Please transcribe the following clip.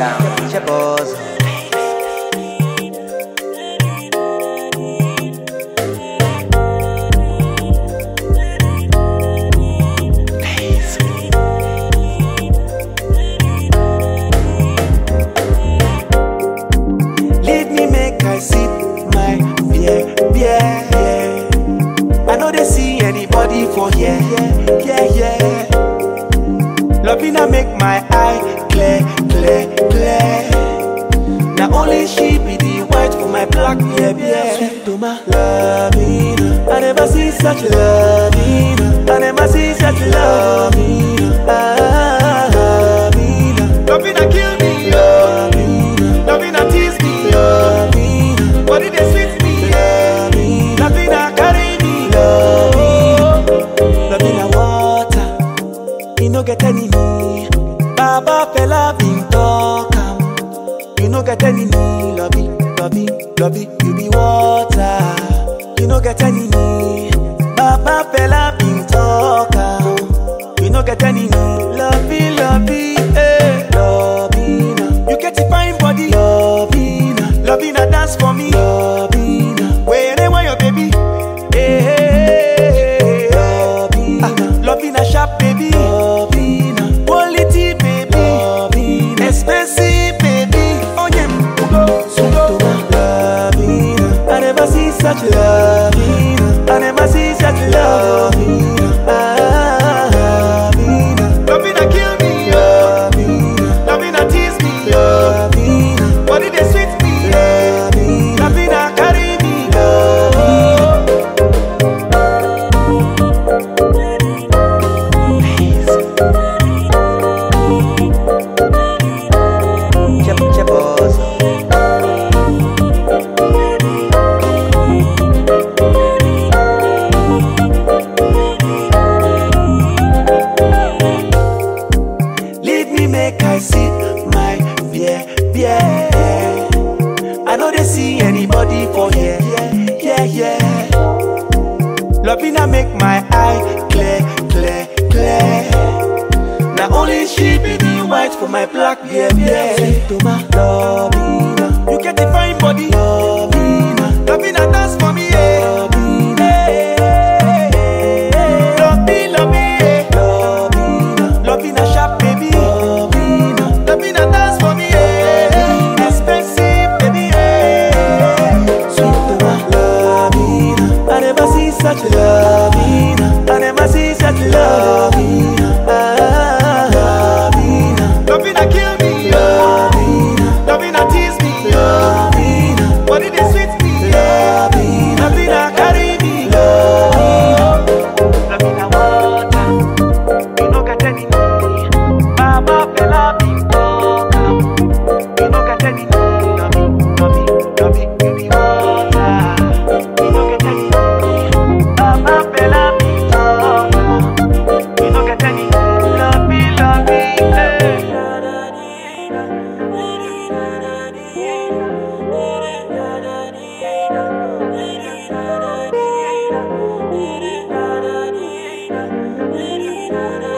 sound. It's your boss. Leave me make I sip my beer, beer. I know they see anybody for here, yeah. Lovina make my eye clear, clear, clear. Now only she be the white for my black, yeah. Sweet to my Lovina, I never see such Lovina. I never see such Lovina. Lovina, Lovina kill me, Lovina, Lovina tease me, Lovina. Body they sweet me, Lovina carry me, Lovina water. You no get any me. Baba fella been talk am. You no get any me. Lovey, you be water. You no get any me. Baba fella been talk am. You no get any me. Lovey, eh. Lovina, you get a fine body. Lovina dance for me. Lovina, wherever your baby. Hey, Lovina sharp baby. Lovina, quality baby. Lovina, expensive baby. Oh yeah, sugo. Lovina, I never see such Lovina. I never see such Lovina. Lovina kill me. Lovina tease me. Lovina, body they sweet me. Lovina carry me. Make I sip my beer. I know they see anybody for here, yeah. Lovina make my eye clear. Now only she be the white for my black, yeah. Sweet to my Lovina, you get a fine body, Lovina dance for me, yeah. Lovina sharp baby. Lovina dance for me, expensive baby, Sweet to my Lovina, I never see such Lovina. I never see such Lovina. Lovina kill me, Lovina tease me, body they sweet me, Lovina carry me, Lovina water. You no get any me. Baba fella been talk am. You no get any me. Lovey, you be water. You no get any me. Baba fella been talk am. You no get any lovey, eh. Da da